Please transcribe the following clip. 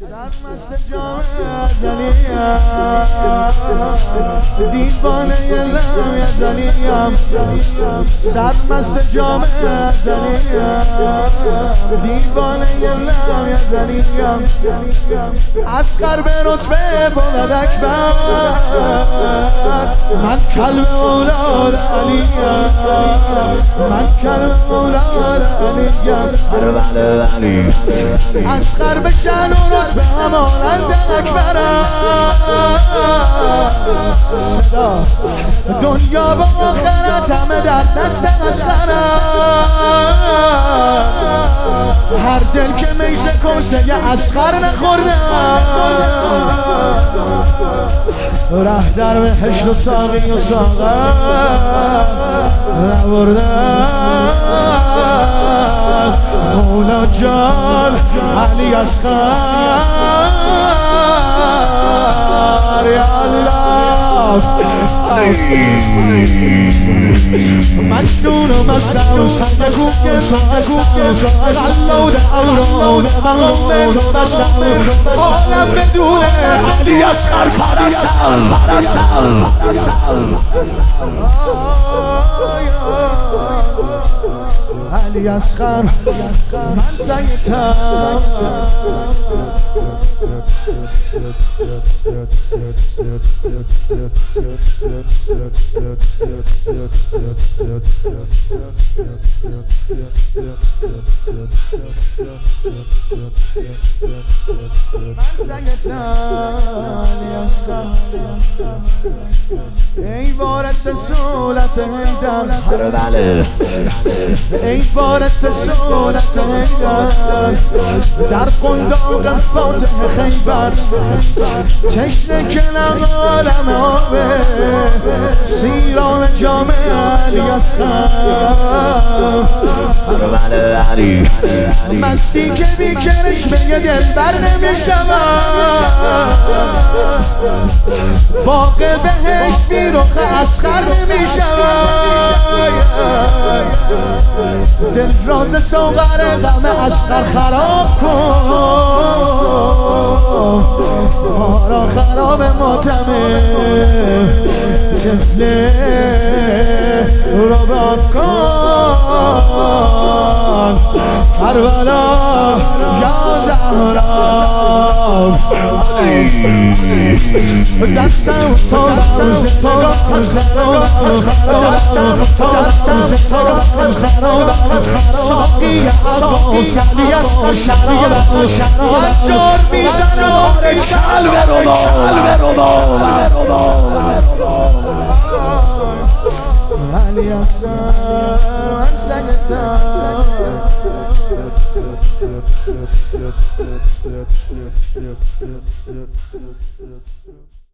سرمست جام ازلیم دیوانه لم یزلیم سرمست جام ازلیم دیوانه لم یزلیم اصغر به رتبه بلند اکبر من کلب اولاد علیم من کلب اولاد علیم اصغر به شأن و رتبه همانند اکبرم صدا دنیا و آخرت همه در دست اصغرم هر دل که میشه کنسه اصغر نخوردم ره در بهشت و ساقی و ساغر نبردم مولا جان علی اصغر یا الله مجنون و مستم سنگ کوک قلود اورود مقام تو بستم عالم بدون علی اصغر پرستم علی اصغر من سنگتم ای وارث سولت هیدر ای وارث سولت هیدر در قنداق فاتح خیبر چشم کلم عالم آبه سیران جامع علی اصغر مستی که بی کرشمه دلبر نمیشود باغ بهشت بی رخ اصغر نمیشود دل راز سوغر غم اصغر خراب کن ما را خراب ماتمه طفله رو باب کن کربلا یا زهرا دستم تو ساقی عباس علی اصغر شراب از جار میزنم آره کلب علی اصغر من سنگتم